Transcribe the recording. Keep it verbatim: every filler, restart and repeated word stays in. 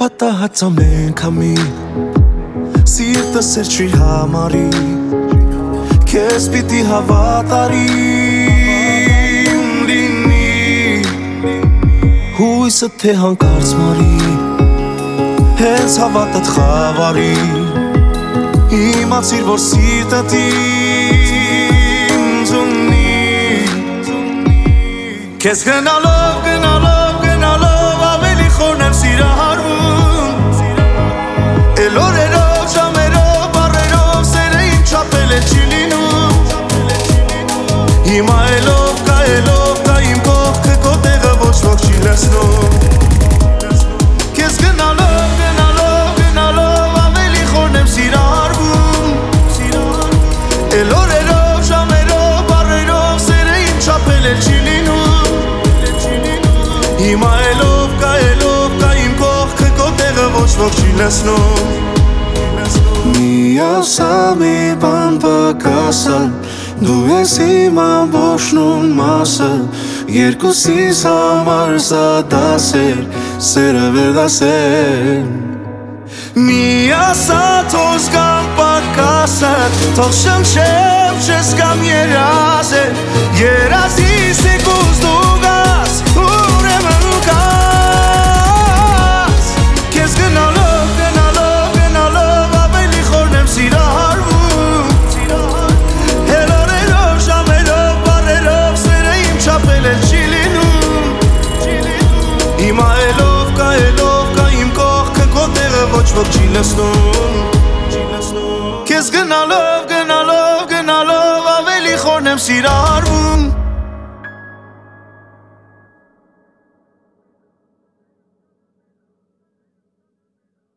պատահած ամենք ամին Սիրտը սեր չի համարի Քեզ պիտի հավատարիմ լինի Հույսը թե հանկարծ մարի Հենց հավատդ խավարի Իմացիր որ սիրտդ ինձ ունի Քեզ գնալով, գնալով, գնալով Ավելի խորն եմ սիրահարվում Էլ օրերով, ժամերով, բարերով Սերը իմ չապել է չի լինում Հիմա էլով, կա էլով, կա իմ կողքը Քո տեղը ոչ ոք չի լսնում Քեզ գնալով, գնալով, գնալով Ավելի խորն եմ սիրահարվում Էլ օրերով, ժամերով, բարերով Սերը իմ չապել է չի լինում Հիմա էլով, կա էլով, կա իմ կողքը Քո տեղը ոչ ոք չի լսնում Մի ասա մի բան պակասալ Դու ես իմ ամբողջն մասը Երկուսիս համար սա դասեր Սերը վերդասեր Մի ասա թող զգամ պակասդ Թող շնչեմ չես կամ երազել Երազիս եկուս դու գաս Ուրեմն կաս Քեզ գնալով, գնալով, գնալով Ավելի խորն եմ սիրահարվում Էլ օրերով, ժամերով, բարերով Սերը իմ չապել էլ չի լինում Հիմա էլով, կա էլով, կա իմ կողքը Քո տեղը ոչ ոք չի լսնում Քեզ գնալով, գնալով, գնալով Ավելի խորն եմ սիրահարվում